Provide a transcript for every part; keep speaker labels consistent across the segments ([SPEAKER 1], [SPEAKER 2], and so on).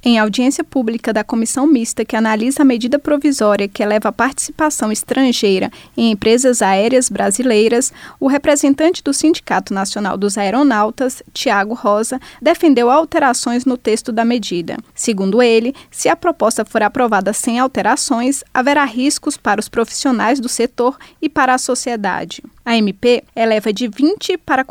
[SPEAKER 1] Em audiência pública da comissão mista que analisa a medida provisória que eleva a participação estrangeira em empresas aéreas brasileiras, o representante do Sindicato Nacional dos Aeronautas, Tiago Rosa, defendeu alterações no texto da medida. Segundo ele, se a proposta for aprovada sem alterações, haverá riscos para os profissionais do setor e para a sociedade. A MP eleva de 20% para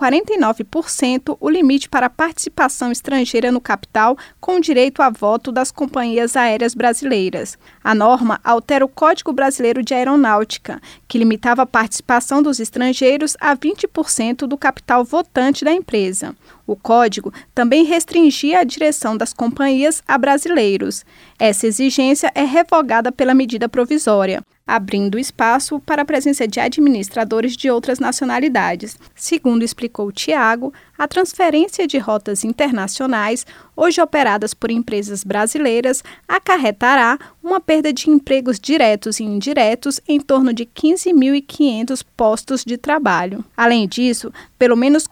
[SPEAKER 1] 49% o limite para a participação estrangeira no capital com direito a voto das companhias aéreas brasileiras. A norma altera o Código Brasileiro de Aeronáutica, que limitava a participação dos estrangeiros a 20% do capital votante da empresa. O código também restringia a direção das companhias a brasileiros. Essa exigência é revogada pela medida provisória, abrindo espaço para a presença de administradores de outras nacionalidades. Segundo explicou Tiago, a transferência de rotas internacionais, hoje operadas por empresas brasileiras, acarretará uma perda de empregos diretos e indiretos em torno de 15.500 postos de trabalho. Além disso, pelo menos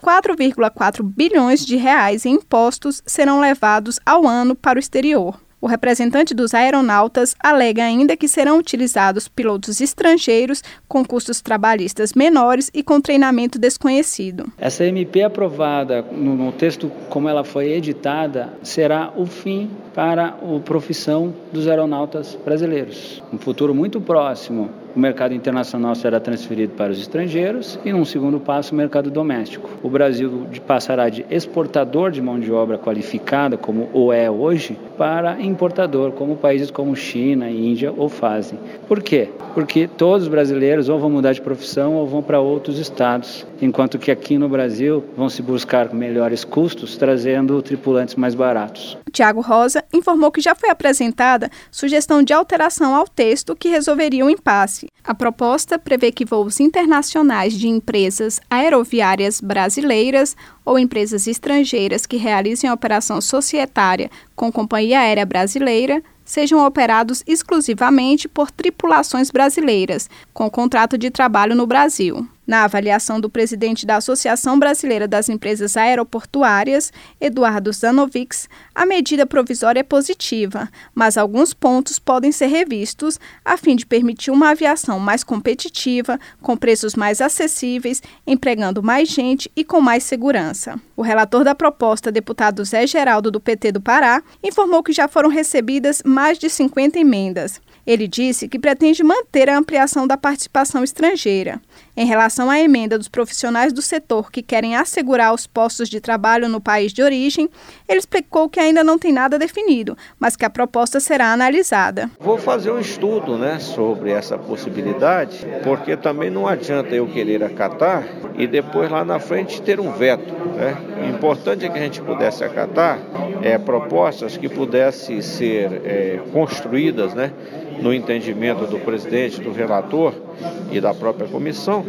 [SPEAKER 1] 4,4 bilhões de reais em impostos serão levados ao ano para o exterior. O representante dos aeronautas alega ainda que serão utilizados pilotos estrangeiros com custos trabalhistas menores e com treinamento desconhecido.
[SPEAKER 2] Essa MP aprovada no texto como ela foi editada será o fim para a profissão dos aeronautas brasileiros. No futuro muito próximo, o mercado internacional será transferido para os estrangeiros e, num segundo passo, o mercado doméstico. O Brasil passará de exportador de mão de obra qualificada, como o é hoje, para importador, como países como China e Índia o fazem. Por quê? Porque todos os brasileiros ou vão mudar de profissão ou vão para outros estados, enquanto que aqui no Brasil vão se buscar melhores custos, trazendo tripulantes mais baratos.
[SPEAKER 1] Tiago Rosa informou que já foi apresentada sugestão de alteração ao texto que resolveria o impasse. A proposta prevê que voos internacionais de empresas aeroviárias brasileiras ou empresas estrangeiras que realizem a operação societária com companhia aérea brasileira sejam operados exclusivamente por tripulações brasileiras, com contrato de trabalho no Brasil. Na avaliação do presidente da Associação Brasileira das Empresas Aeroportuárias, Eduardo Zanovics, a medida provisória é positiva, mas alguns pontos podem ser revistos a fim de permitir uma aviação mais competitiva, com preços mais acessíveis, empregando mais gente e com mais segurança. O relator da proposta, deputado Zé Geraldo, do PT do Pará, informou que já foram recebidas mais de 50 emendas. Ele disse que pretende manter a ampliação da participação estrangeira. Em relação à emenda dos profissionais do setor que querem assegurar os postos de trabalho no país de origem, ele explicou que ainda não tem nada definido, mas que a proposta será analisada.
[SPEAKER 3] Vou fazer um estudo, sobre essa possibilidade, porque também não adianta eu querer acatar e depois lá na frente ter um veto. O importante é que a gente pudesse acatar propostas que pudessem ser construídas, no entendimento do presidente, do relator e da própria comissão,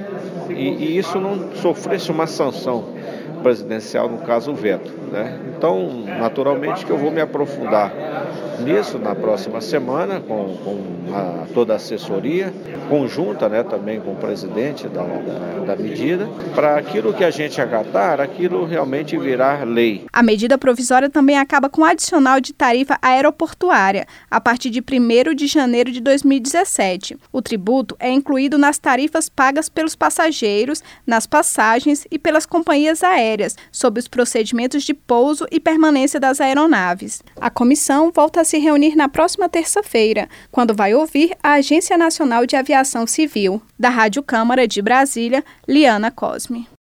[SPEAKER 3] e isso não sofresse uma sanção presidencial, no caso o veto. Então, naturalmente que eu vou me aprofundar nisso na próxima semana com toda a assessoria conjunta, também com o presidente da medida, para aquilo que a gente acatar, aquilo realmente virar lei.
[SPEAKER 1] A medida provisória também acaba com o adicional de tarifa aeroportuária a partir de 1º de janeiro de 2017. O tributo é incluído nas tarifas pagas pelos passageiros, nas passagens e pelas companhias aéreas, sob os procedimentos de pouso e permanência das aeronaves. A comissão volta a se reunir na próxima terça-feira, quando vai ouvir a Agência Nacional de Aviação Civil. Da Rádio Câmara de Brasília, Liana Cosme.